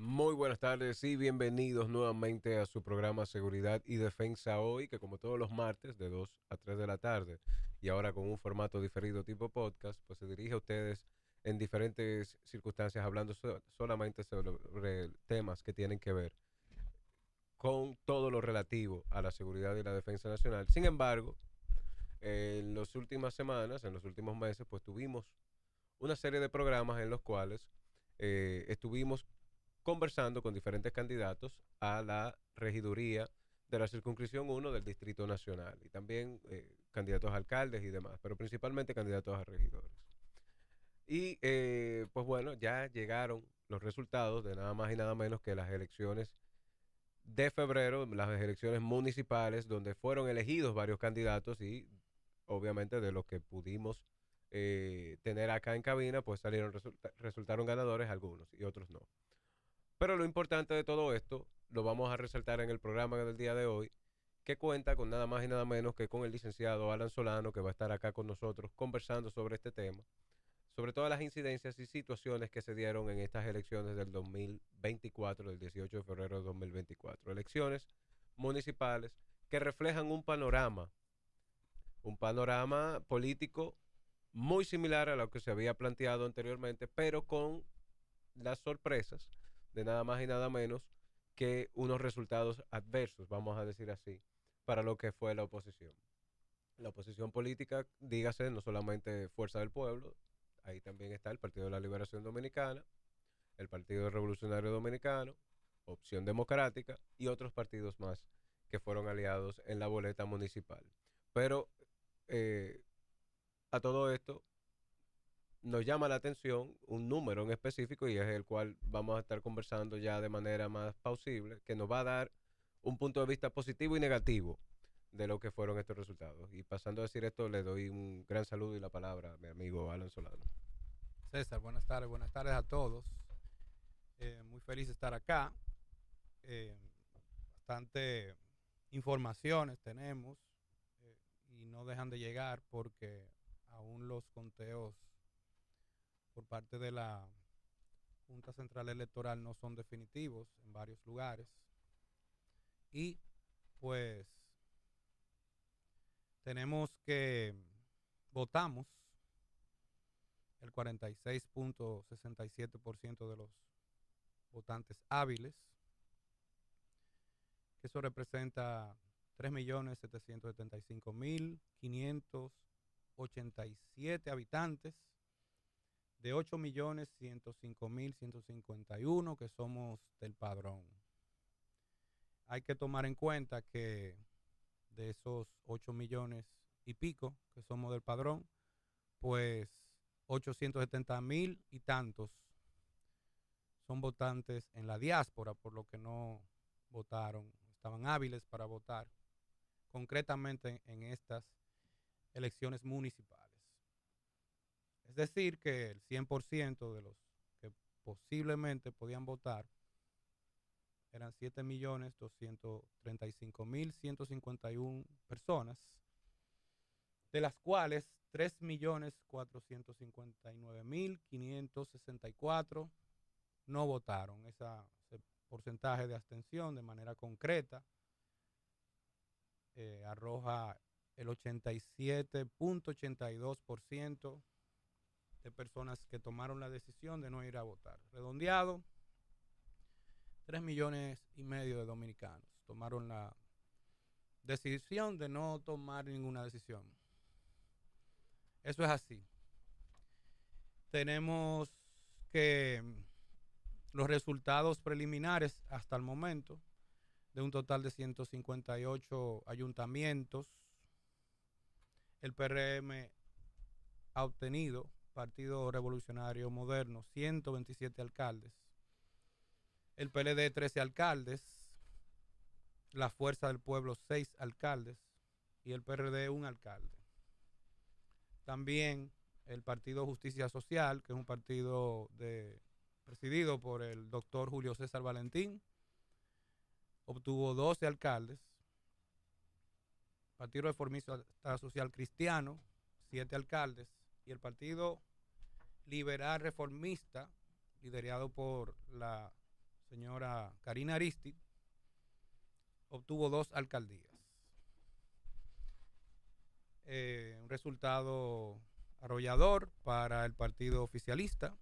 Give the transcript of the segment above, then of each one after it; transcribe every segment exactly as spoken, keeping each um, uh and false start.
Muy buenas tardes y bienvenidos nuevamente a su programa Seguridad y Defensa Hoy, que como todos los martes de dos a tres de la tarde y ahora con un formato diferido tipo podcast, pues se dirige a ustedes en diferentes circunstancias hablando so- solamente sobre temas que tienen que ver con todo lo relativo a la seguridad y la defensa nacional. Sin embargo, en las últimas semanas, en los últimos meses, pues tuvimos una serie de programas en los cuales eh, estuvimos conversando con diferentes candidatos a la regiduría de la circunscripción uno del Distrito Nacional y también eh, candidatos a alcaldes y demás, pero principalmente candidatos a regidores. Y eh, pues bueno, ya llegaron los resultados de nada más y nada menos que las elecciones de febrero, las elecciones municipales, donde fueron elegidos varios candidatos y obviamente de los que pudimos eh, tener acá en cabina, pues salieron, resulta- resultaron ganadores algunos y otros no. Pero lo importante de todo esto lo vamos a resaltar en el programa del día de hoy, que cuenta con nada más y nada menos que con el licenciado Alan Solano, que va a estar acá con nosotros conversando sobre este tema, sobre todas las incidencias y situaciones que se dieron en estas elecciones del dos mil veinticuatro, del dieciocho de febrero de dos mil veinticuatro. Elecciones municipales que reflejan un panorama, un panorama político muy similar a lo que se había planteado anteriormente, pero con las sorpresas de nada más y nada menos que unos resultados adversos, vamos a decir así, para lo que fue la oposición. La oposición política, dígase, no solamente Fuerza del Pueblo, ahí también está el Partido de la Liberación Dominicana, el Partido Revolucionario Dominicano, Opción Democrática y otros partidos más que fueron aliados en la boleta municipal. Pero eh, a todo esto nos llama la atención un número en específico y es el cual vamos a estar conversando ya de manera más pausible, que nos va a dar un punto de vista positivo y negativo de lo que fueron estos resultados. Y pasando a decir esto, le doy un gran saludo y la palabra a mi amigo Alan Solano. César, buenas tardes, buenas tardes a todos. Eh, muy feliz de estar acá. Eh, Bastante informaciones tenemos eh, y no dejan de llegar porque aún los conteos por parte de la Junta Central Electoral no son definitivos en varios lugares. Y pues tenemos que votamos el cuarenta y seis punto sesenta y siete por ciento de los votantes hábiles, que eso representa tres millones setecientos setenta y cinco mil quinientos ochenta y siete habitantes de ocho millones ciento cinco mil ciento cincuenta y uno que somos del padrón. Hay que tomar en cuenta que de esos ocho millones y pico que somos del padrón, pues ochocientos setenta mil y tantos son votantes en la diáspora, por lo que no votaron, estaban hábiles para votar concretamente en estas elecciones municipales. Es decir, que el cien por ciento de los que posiblemente podían votar eran siete millones doscientos treinta y cinco mil ciento cincuenta y uno personas, de las cuales tres millones cuatrocientos cincuenta y nueve mil quinientos sesenta y cuatro no votaron. Esa, ese porcentaje de abstención de manera concreta eh, arroja el ochenta y siete punto ochenta y dos por ciento de personas que tomaron la decisión de no ir a votar. Redondeado, tres millones y medio de dominicanos tomaron la decisión de no tomar ninguna decisión. Eso es así. Tenemos que los resultados preliminares hasta el momento de un total de ciento cincuenta y ocho ayuntamientos, el P R M ha obtenido, Partido Revolucionario Moderno, ciento veintisiete alcaldes, el P L D trece alcaldes, la Fuerza del Pueblo seis alcaldes y el P R D un alcalde. También el Partido Justicia Social, que es un partido de, presidido por el doctor Julio César Valentín, obtuvo doce alcaldes. Partido Reformista Social Cristiano, siete alcaldes. Y el Partido Liberal Reformista, liderado por la señora Karina Aristit, obtuvo dos alcaldías. Eh, un resultado arrollador para el partido oficialista,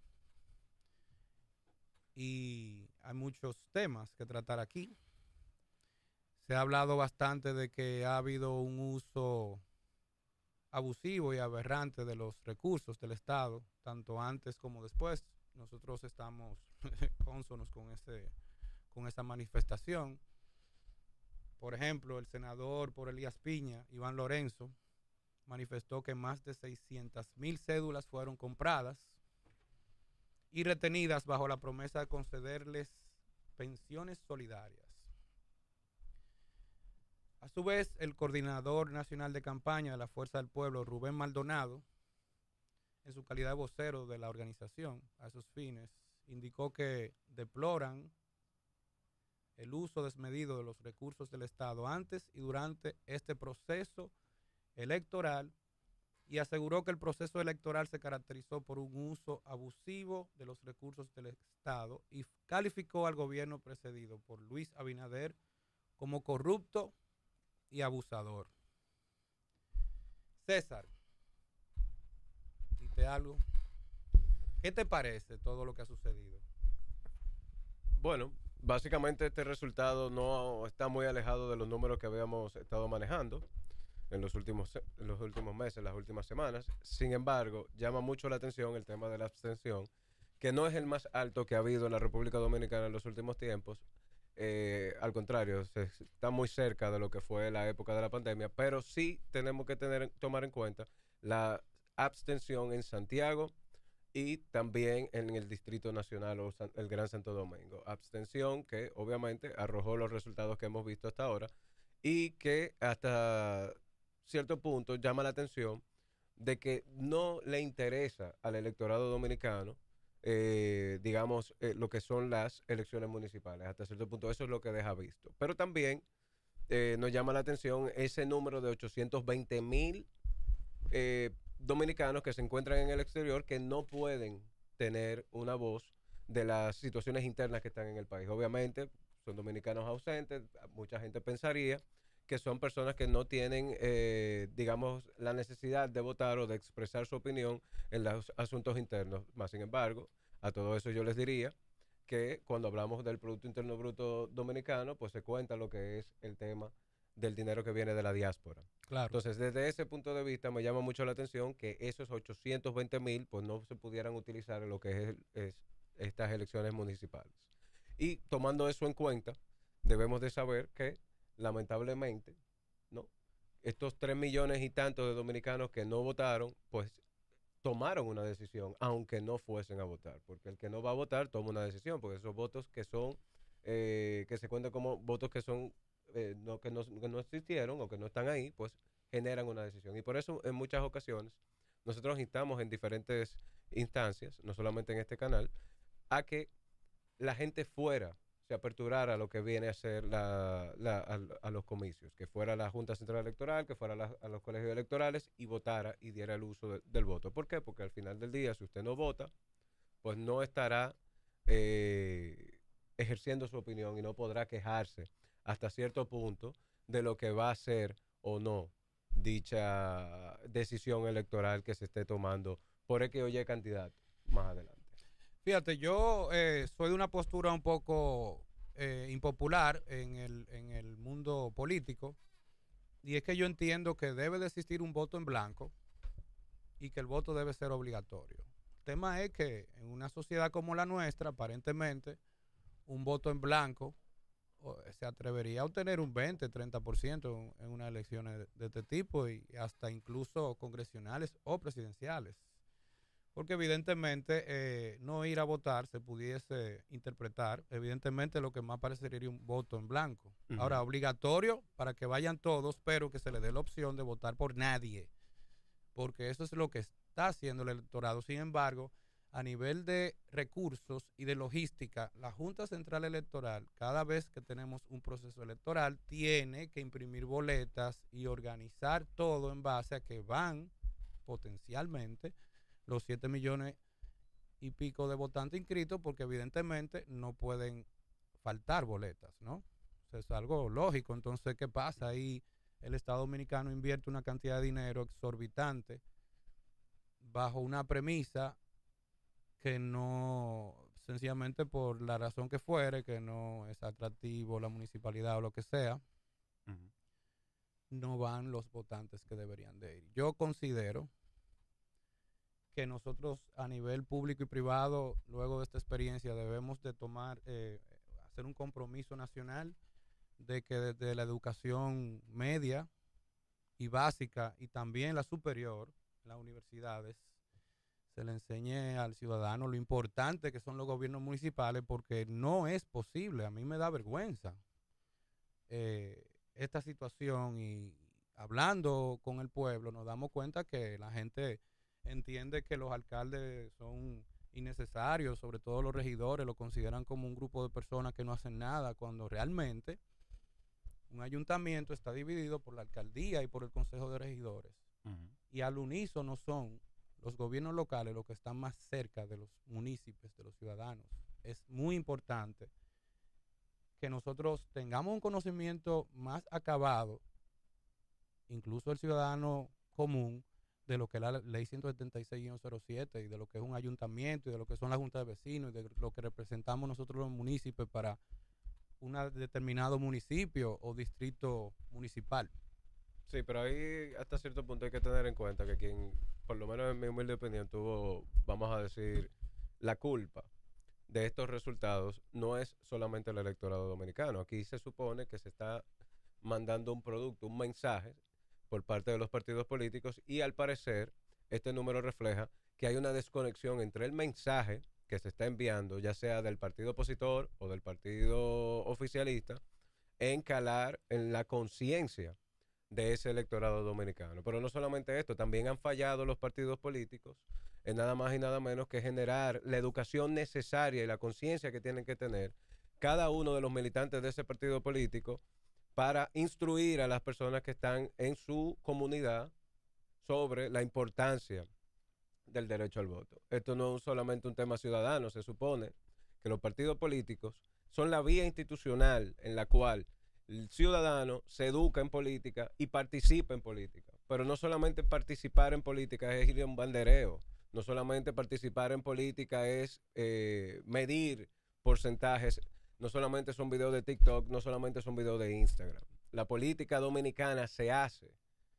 y hay muchos temas que tratar aquí. Se ha hablado bastante de que ha habido un uso abusivo y aberrante de los recursos del Estado, tanto antes como después. Nosotros estamos cónsonos con ese, con esa manifestación. Por ejemplo, el senador por Elías Piña, Iván Lorenzo, manifestó que más de seiscientas mil cédulas fueron compradas y retenidas bajo la promesa de concederles pensiones solidarias. A su vez, el coordinador nacional de campaña de la Fuerza del Pueblo, Rubén Maldonado, en su calidad de vocero de la organización a esos fines, indicó que deploran el uso desmedido de los recursos del Estado antes y durante este proceso electoral, y aseguró que el proceso electoral se caracterizó por un uso abusivo de los recursos del Estado y calificó al gobierno precedido por Luis Abinader como corrupto y abusador. César, dite algo. ¿Qué te parece todo lo que ha sucedido? Bueno, básicamente este resultado no está muy alejado de los números que habíamos estado manejando en los últimos, en los últimos meses, las últimas semanas. Sin embargo, llama mucho la atención el tema de la abstención, que no es el más alto que ha habido en la República Dominicana en los últimos tiempos. Eh, al contrario, se está muy cerca de lo que fue la época de la pandemia, pero sí tenemos que tener, tomar en cuenta la abstención en Santiago y también en el Distrito Nacional o San, el Gran Santo Domingo. Abstención que obviamente arrojó los resultados que hemos visto hasta ahora y que hasta cierto punto llama la atención de que no le interesa al electorado dominicano, eh, digamos, eh, lo que son las elecciones municipales. Hasta cierto punto eso es lo que deja visto. Pero también eh, nos llama la atención ese número de ochocientos veinte mil eh, dominicanos que se encuentran en el exterior que no pueden tener una voz de las situaciones internas que están en el país. Obviamente son dominicanos ausentes, mucha gente pensaría que son personas que no tienen, eh, digamos, la necesidad de votar o de expresar su opinión en los asuntos internos. Más sin embargo, a todo eso yo les diría que cuando hablamos del Producto Interno Bruto Dominicano, pues se cuenta lo que es el tema del dinero que viene de la diáspora. Claro. Entonces, desde ese punto de vista, me llama mucho la atención que esos ochocientos veinte mil, pues no se pudieran utilizar en lo que es, es estas elecciones municipales. Y tomando eso en cuenta, debemos de saber que lamentablemente, ¿no? Estos tres millones y tantos de dominicanos que no votaron, pues tomaron una decisión, aunque no fuesen a votar, porque el que no va a votar toma una decisión, porque esos votos que son, eh, que se cuentan como votos que son, eh, no, que, no, que no existieron o que no están ahí, pues generan una decisión. Y por eso en muchas ocasiones nosotros instamos en diferentes instancias, no solamente en este canal, a que la gente fuera, se aperturara a lo que viene a ser la, la, a, a los comicios, que fuera la Junta Central Electoral, que fuera la, a los colegios electorales y votara y diera el uso de, del voto. ¿Por qué? Porque al final del día, si usted no vota, pues no estará eh, ejerciendo su opinión y no podrá quejarse hasta cierto punto de lo que va a ser o no dicha decisión electoral que se esté tomando por el que oye candidato más adelante. Fíjate, yo eh, soy de una postura un poco eh, impopular en el, en el mundo político, y es que yo entiendo que debe de existir un voto en blanco y que el voto debe ser obligatorio. El tema es que en una sociedad como la nuestra, aparentemente, un voto en blanco se atrevería a obtener un veinte, treinta por ciento en unas elecciones de este tipo, y hasta incluso congresionales o presidenciales. Porque evidentemente eh, no ir a votar se pudiese interpretar, evidentemente lo que más parecería un voto en blanco. Uh-huh. Ahora, obligatorio para que vayan todos, pero que se les dé la opción de votar por nadie, porque eso es lo que está haciendo el electorado. Sin embargo, a nivel de recursos y de logística, la Junta Central Electoral, cada vez que tenemos un proceso electoral, tiene que imprimir boletas y organizar todo en base a que van potencialmente los siete millones y pico de votantes inscritos, porque evidentemente no pueden faltar boletas, ¿no? O sea, es algo lógico. Entonces, ¿qué pasa? Ahí el Estado Dominicano invierte una cantidad de dinero exorbitante bajo una premisa que no, sencillamente por la razón que fuere, que no es atractivo la municipalidad o lo que sea, uh-huh. no van los votantes que deberían de ir. Yo considero que nosotros a nivel público y privado, luego de esta experiencia, debemos de tomar, eh, hacer un compromiso nacional de que desde la educación media y básica y también la superior, las universidades, se le enseñe al ciudadano lo importante que son los gobiernos municipales, porque no es posible, a mí me da vergüenza eh, esta situación, y hablando con el pueblo nos damos cuenta que la gente entiende que los alcaldes son innecesarios, sobre todo los regidores lo consideran como un grupo de personas que no hacen nada, cuando realmente un ayuntamiento está dividido por la alcaldía y por el consejo de regidores. Uh-huh. Y al unísono son los gobiernos locales los que están más cerca de los municipios, de los ciudadanos. Es muy importante que nosotros tengamos un conocimiento más acabado, incluso el ciudadano común, de lo que es la ley ciento setenta y seis guion cero siete y de lo que es un ayuntamiento y de lo que son las juntas de vecinos y de lo que representamos nosotros los municipios para un determinado municipio o distrito municipal. Sí, pero ahí hasta cierto punto hay que tener en cuenta que quien, por lo menos en mi humilde opinión, tuvo, vamos a decir, la culpa de estos resultados no es solamente el electorado dominicano. Aquí se supone que se está mandando un producto, un mensaje por parte de los partidos políticos, y al parecer este número refleja que hay una desconexión entre el mensaje que se está enviando, ya sea del partido opositor o del partido oficialista, en calar en la conciencia de ese electorado dominicano. Pero no solamente esto, también han fallado los partidos políticos en nada más y nada menos que generar la educación necesaria y la conciencia que tienen que tener cada uno de los militantes de ese partido político para instruir a las personas que están en su comunidad sobre la importancia del derecho al voto. Esto no es solamente un tema ciudadano, se supone que los partidos políticos son la vía institucional en la cual el ciudadano se educa en política y participa en política. Pero no solamente participar en política es ir a un bandereo, no solamente participar en política es eh, medir porcentajes. No solamente son videos de TikTok, no solamente son videos de Instagram. La política dominicana se hace,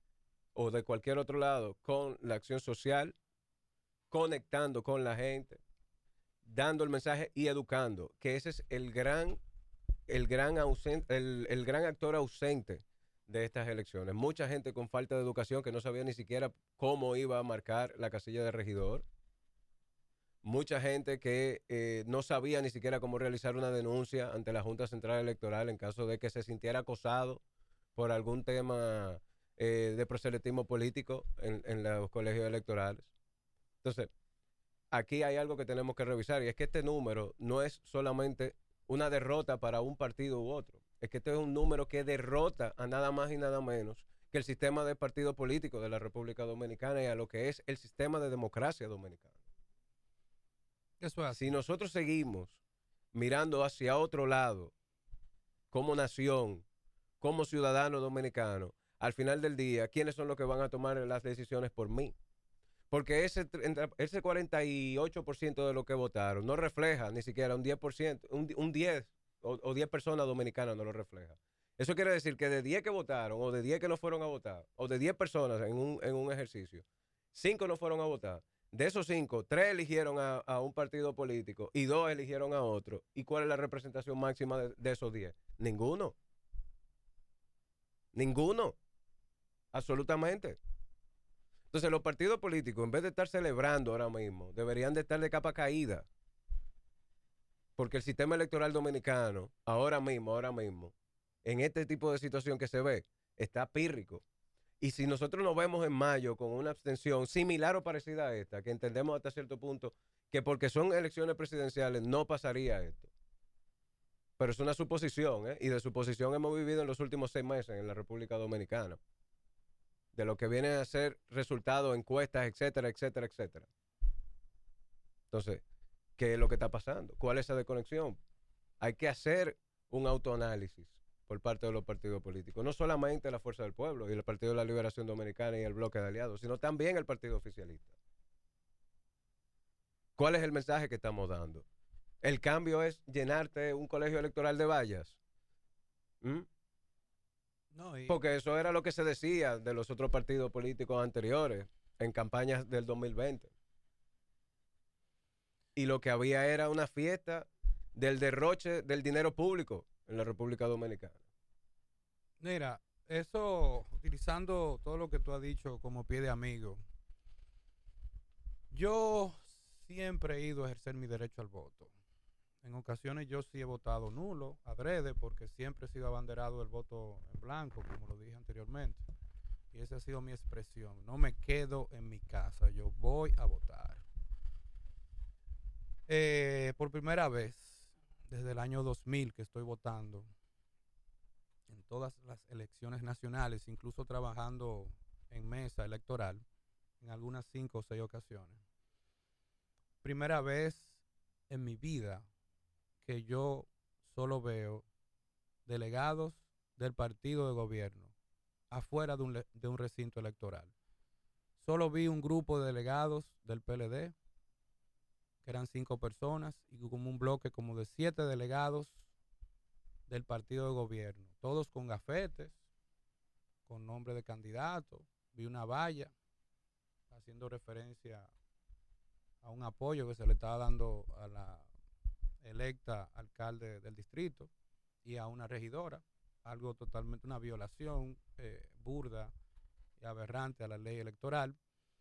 o de cualquier otro lado, con la acción social, conectando con la gente, dando el mensaje y educando, que ese es el gran, el gran ausente, el, el gran actor ausente de estas elecciones. Mucha gente con falta de educación que no sabía ni siquiera cómo iba a marcar la casilla de regidor. Mucha gente que eh, no sabía ni siquiera cómo realizar una denuncia ante la Junta Central Electoral en caso de que se sintiera acosado por algún tema eh, de proselitismo político en, en los colegios electorales. Entonces, aquí hay algo que tenemos que revisar, y es que este número no es solamente una derrota para un partido u otro. Es que este es un número que derrota a nada más y nada menos que el sistema de partido político de la República Dominicana y a lo que es el sistema de democracia dominicana. Eso es así. Si nosotros seguimos mirando hacia otro lado, como nación, como ciudadano dominicano, al final del día, ¿quiénes son los que van a tomar las decisiones por mí? Porque ese, ese cuarenta y ocho por ciento de los que votaron no refleja ni siquiera un diez por ciento, un, un diez o, o diez personas dominicanas no lo refleja. Eso quiere decir que de diez que votaron, o de diez que no fueron a votar, o de diez personas en un, en un ejercicio, cinco no fueron a votar. De esos cinco, tres eligieron a, a un partido político y dos eligieron a otro. ¿Y cuál es la representación máxima de, de esos diez? Ninguno. Ninguno. Absolutamente. Entonces los partidos políticos, en vez de estar celebrando ahora mismo, deberían de estar de capa caída. Porque el sistema electoral dominicano, ahora mismo, ahora mismo, en este tipo de situación que se ve, está pírrico. Y si nosotros nos vemos en mayo con una abstención similar o parecida a esta, que entendemos hasta cierto punto que porque son elecciones presidenciales no pasaría esto. Pero es una suposición, ¿eh? Y de suposición hemos vivido en los últimos seis meses en la República Dominicana. De lo que viene a ser resultados, encuestas, etcétera, etcétera, etcétera. Entonces, ¿qué es lo que está pasando? ¿Cuál es esa desconexión? hay que hacer un autoanálisis por parte de los partidos políticos. No solamente la Fuerza del Pueblo y el Partido de la Liberación Dominicana y el bloque de aliados, sino también el Partido Oficialista. ¿Cuál es el mensaje que estamos dando? ¿El cambio es llenarte un colegio electoral de vallas? ¿Mm? No, y, Porque eso era lo que se decía de los otros partidos políticos anteriores en campañas del dos mil veinte. Y lo que había era una fiesta del derroche del dinero público en la República Dominicana. mira, eso, utilizando todo lo que tú has dicho como pie de amigo, yo siempre he ido a ejercer mi derecho al voto. En ocasiones yo sí he votado nulo, adrede, porque siempre he sido abanderado del voto en blanco, como lo dije anteriormente. Y esa ha sido mi expresión. No me quedo en mi casa, yo voy a votar. Eh, por primera vez, desde el año dos mil que estoy votando, en todas las elecciones nacionales, incluso trabajando en mesa electoral, en algunas cinco o seis ocasiones. Primera vez en mi vida que yo solo veo delegados del partido de gobierno afuera de un, de un recinto electoral. Solo vi un grupo de delegados del P L D, que eran cinco personas, y como un bloque como de siete delegados del partido de gobierno, todos con gafetes, con nombre de candidato. Vi una valla haciendo referencia a un apoyo que se le estaba dando a la electa alcalde del distrito y a una regidora, algo totalmente, una violación eh, burda y aberrante a la ley electoral.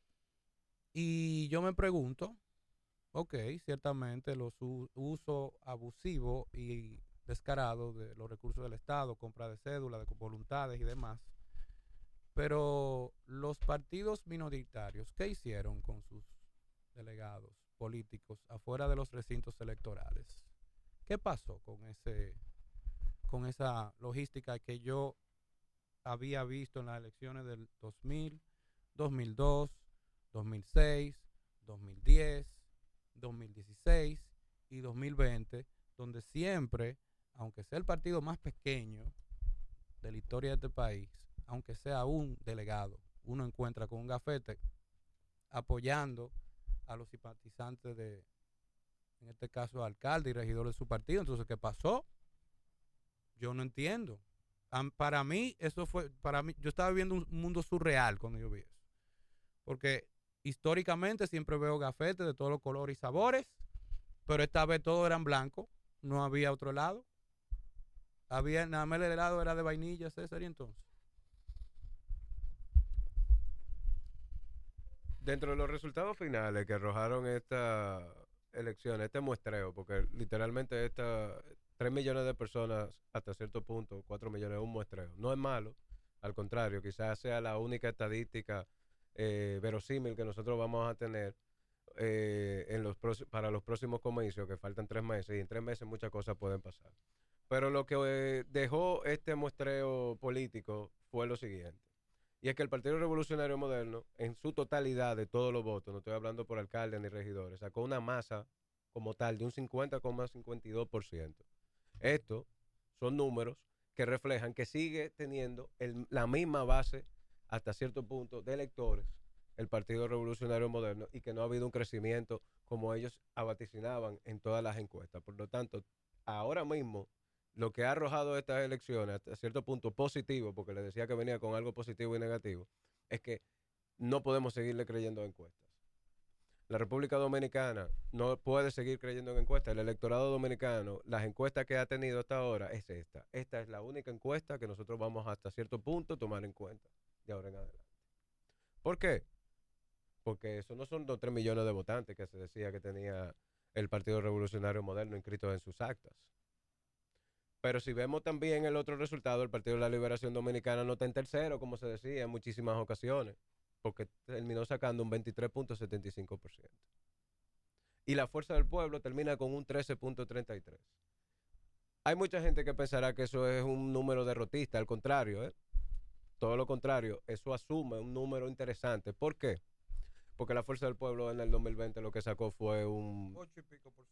Y yo me pregunto, ok, ciertamente los uso abusivo y descarado de los recursos del Estado, compra de cédula, de voluntades y demás, pero los partidos minoritarios, ¿qué hicieron con sus delegados políticos afuera de los recintos electorales? ¿Qué pasó con ese, con esa logística que yo había visto en las elecciones del dos mil, dos mil dos, dos mil seis, dos mil diez, dos mil dieciséis y dos mil veinte, donde siempre, aunque sea el partido más pequeño de la historia de este país, aunque sea un delegado, uno encuentra con un gafete apoyando a los simpatizantes de, en este caso, alcalde y regidor de su partido? Entonces, ¿qué pasó? Yo no entiendo. Um, para mí, eso fue, para mí, yo estaba viviendo un mundo surreal cuando yo vi eso. Porque históricamente siempre veo gafetes de todos los colores y sabores, pero esta vez todos eran blancos, no había otro helado. Había, nada más el helado era de vainilla, César, y entonces. Dentro de los resultados finales que arrojaron esta elección, este muestreo, porque literalmente esta tres millones de personas hasta cierto punto, cuatro millones es un muestreo. No es malo, al contrario, quizás sea la única estadística eh, verosímil que nosotros vamos a tener eh, en los para los próximos comicios, que faltan tres meses, y en tres meses muchas cosas pueden pasar. Pero lo que eh, dejó este muestreo político fue lo siguiente. Y es que el Partido Revolucionario Moderno, en su totalidad de todos los votos, no estoy hablando por alcaldes ni regidores, sacó una masa como tal de un cincuenta coma cincuenta y dos por ciento. Estos son números que reflejan que sigue teniendo el, la misma base hasta cierto punto de electores el Partido Revolucionario Moderno, y que no ha habido un crecimiento como ellos vaticinaban en todas las encuestas. Por lo tanto, ahora mismo lo que ha arrojado estas elecciones, hasta cierto punto positivo, porque les decía que venía con algo positivo y negativo, es que no podemos seguirle creyendo en encuestas. La República Dominicana no puede seguir creyendo en encuestas. El electorado dominicano, las encuestas que ha tenido hasta ahora es esta. Esta es la única encuesta que nosotros vamos hasta cierto punto a tomar en cuenta de ahora en adelante. ¿Por qué? Porque eso no son los tres millones de votantes que se decía que tenía el Partido Revolucionario Moderno inscritos en sus actas. Pero si vemos también el otro resultado, el Partido de la Liberación Dominicana no está en tercero, como se decía en muchísimas ocasiones, porque terminó sacando un veintitrés punto setenta y cinco por ciento. Y la Fuerza del Pueblo termina con un trece punto treinta y tres por ciento. Hay mucha gente que pensará que eso es un número derrotista, al contrario, ¿eh? Todo lo contrario, eso asume un número interesante. ¿Por qué? Porque la Fuerza del Pueblo en el dos mil veinte lo que sacó fue un... Ocho y pico por ciento.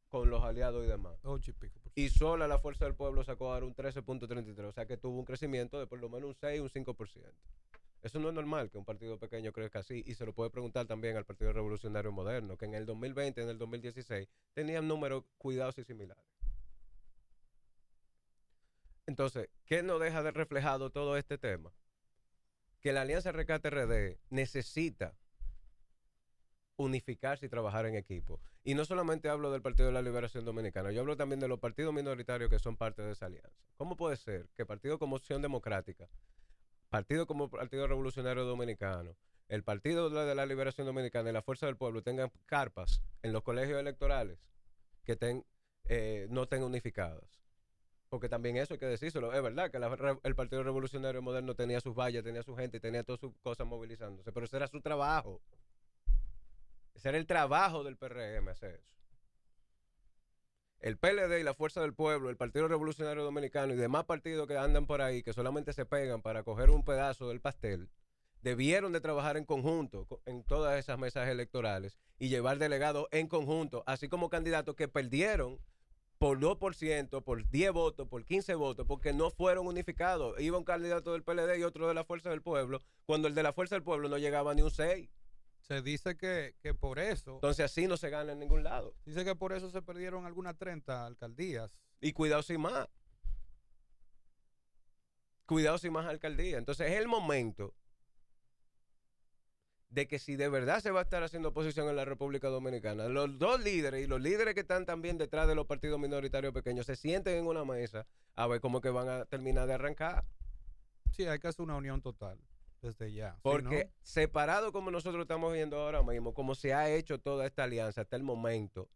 con los aliados y demás. Ocho y pico por Y ciento. sola la Fuerza del Pueblo sacó ahora un trece punto treinta y tres, o sea que tuvo un crecimiento de por lo menos un seis, un cinco por ciento. Eso no es normal que un partido pequeño crezca así, y se lo puede preguntar también al Partido Revolucionario Moderno, que en el dos mil veinte, en el dos mil dieciséis, tenían números cuidados y similares. Entonces, ¿qué nos deja de reflejado todo este tema? Que la Alianza Rescate R D necesita unificarse y trabajar en equipo. Y no solamente hablo del Partido de la Liberación Dominicana, yo hablo también de los partidos minoritarios que son parte de esa alianza. ¿Cómo puede ser que partidos como Opción Democrática, partidos como Partido Revolucionario Dominicano, el Partido de la Liberación Dominicana y la Fuerza del Pueblo tengan carpas en los colegios electorales que ten, eh, no estén unificadas? Porque también eso hay que decírselo. Es verdad que la, el Partido Revolucionario Moderno tenía sus vallas, tenía su gente, tenía todas sus cosas movilizándose, pero ese era su trabajo. Ese era el trabajo del P R M, hacer eso. El P L D y la Fuerza del Pueblo, el Partido Revolucionario Dominicano y demás partidos que andan por ahí, que solamente se pegan para coger un pedazo del pastel, debieron de trabajar en conjunto en todas esas mesas electorales y llevar delegados en conjunto, así como candidatos que perdieron por dos por ciento, por diez votos, por quince votos, porque no fueron unificados. Iba un candidato del P L D y otro de la Fuerza del Pueblo, cuando el de la Fuerza del Pueblo no llegaba ni un seis. Se dice que, que por eso, Entonces así no se gana en ningún lado. dice que por eso se perdieron algunas treinta alcaldías. Y cuidado sin más. Cuidado sin más alcaldía. Entonces es el momento de que si de verdad se va a estar haciendo oposición en la República Dominicana, los dos líderes y los líderes que están también detrás de los partidos minoritarios pequeños se sienten en una mesa a ver cómo que van a terminar de arrancar. Sí, hay que hacer una unión total desde ya. Porque ¿Sí, no? separado como nosotros estamos viendo ahora mismo, como se ha hecho toda esta alianza hasta el momento,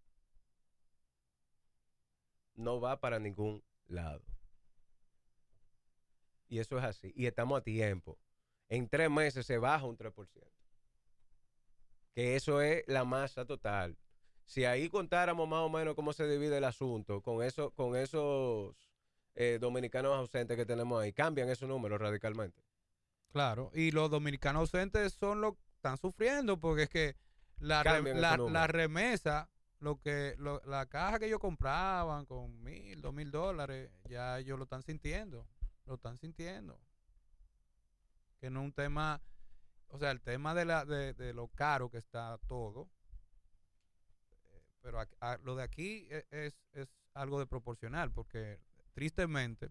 no va para ningún lado. Y eso es así. Y estamos a tiempo. En tres meses se baja un tres por ciento. Que eso es la masa total. Si ahí contáramos más o menos cómo se divide el asunto, con, eso, con esos eh, dominicanos ausentes que tenemos ahí, cambian esos números radicalmente. Claro, y los dominicanos ausentes son los que están sufriendo porque es que la, re, Cambian la, esos números. la remesa, lo que lo, la caja que ellos compraban con mil, dos mil dólares, ya ellos lo están sintiendo, lo están sintiendo. Que no es un tema, o sea, el tema de, la, de, de lo caro que está todo, eh, pero a, a, lo de aquí es, es, es algo de proporcional porque tristemente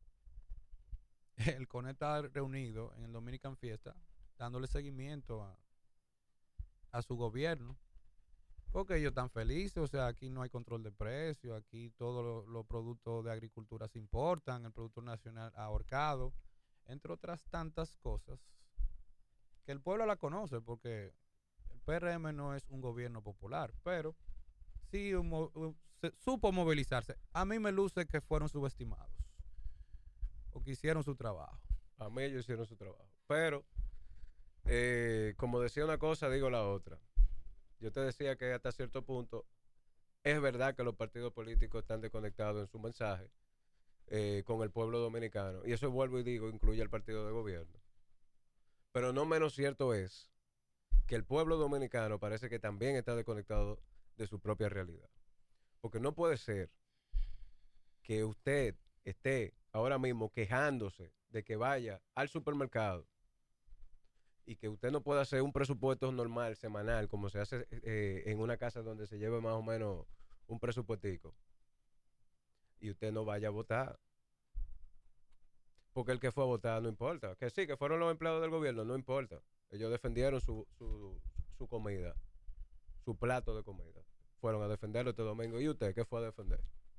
el CONE está reunido en el Dominican Fiesta dándole seguimiento a, a su gobierno porque ellos están felices, o sea, aquí no hay control de precios, aquí todos los lo productos de agricultura se importan, el producto nacional ahorcado, entre otras tantas cosas que el pueblo la conoce porque el P R M no es un gobierno popular, pero sí un, un, se, supo movilizarse. A mí me luce que fueron subestimados o que hicieron su trabajo. A mí ellos hicieron su trabajo. Pero, eh, como decía una cosa, digo la otra. Yo te decía que hasta cierto punto es verdad que los partidos políticos están desconectados en su mensaje eh, con el pueblo dominicano. Y eso vuelvo y digo, incluye al partido de gobierno. Pero no menos cierto es que el pueblo dominicano parece que también está desconectado de su propia realidad. Porque no puede ser que usted esté ahora mismo quejándose de que vaya al supermercado y que usted no pueda hacer un presupuesto normal, semanal, como se hace eh, en una casa donde se lleve más o menos un presupuestico, y usted no vaya a votar. Porque el que fue a votar no importa. Que sí, que fueron los empleados del gobierno, no importa. Ellos defendieron su, su, su comida, su plato de comida. Fueron a defenderlo este domingo. ¿Y usted qué fue a defender?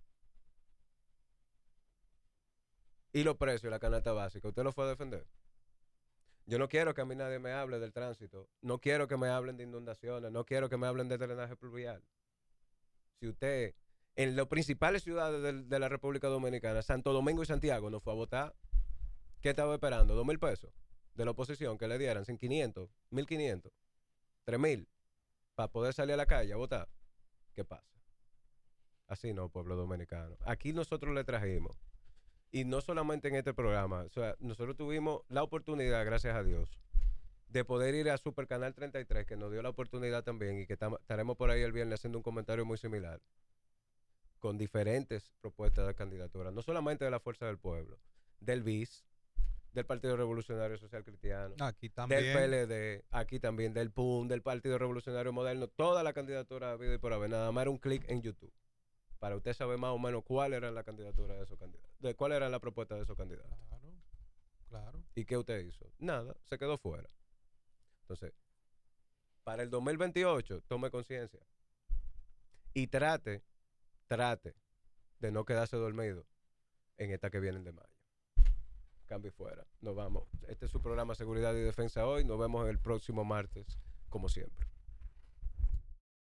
Y los precios, la canasta básica, ¿usted lo fue a defender? Yo no quiero que a mí nadie me hable del tránsito. No quiero que me hablen de inundaciones. No quiero que me hablen de drenaje pluvial. Si usted, en las principales ciudades de, de la República Dominicana, Santo Domingo y Santiago, no fue a votar, ¿qué estaba esperando? ¿Dos mil pesos de la oposición que le dieran? ¿Sin quinientos? ¿Mil quinientos? ¿Tres mil? Para poder salir a la calle a votar. ¿Qué pasa? Así no, pueblo dominicano. Aquí nosotros le trajimos. Y no solamente en este programa, o sea, nosotros tuvimos la oportunidad, gracias a Dios, de poder ir a Super Canal treinta y tres, que nos dio la oportunidad también, y que estaremos por ahí el viernes haciendo un comentario muy similar. con diferentes propuestas de candidatura, no solamente de la Fuerza del Pueblo, del B I S, del Partido Revolucionario Social Cristiano, Aquí también. del P L D, aquí también del P U M, del Partido Revolucionario Moderno, toda la candidatura habido y por haber. Nada más era un clic en YouTube para usted saber más o menos cuál era la candidatura de esos candidatos, de cuál era la propuesta de esos candidatos. Claro, claro. ¿Y qué usted hizo? Nada, se quedó fuera. Entonces, para el dos mil veintiocho, tome conciencia y trate, trate de no quedarse dormido en esta que vienen de mayo. Cambio fuera. Nos vamos. Este es su programa Seguridad y Defensa hoy. Nos vemos el próximo martes, como siempre.